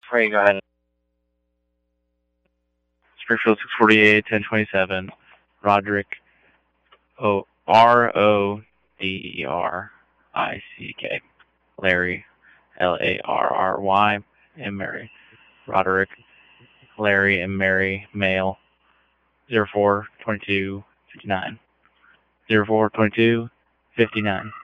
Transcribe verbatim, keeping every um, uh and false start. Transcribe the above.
Ray, go ahead. Springfield six forty-eight, ten twenty-seven. Roderick, O R O D E R I C K. Larry, L A R R Y, and Mary. Roderick, Larry, and Mary, male, zero four twenty-two fifty-nine. zero four twenty-two fifty-nine.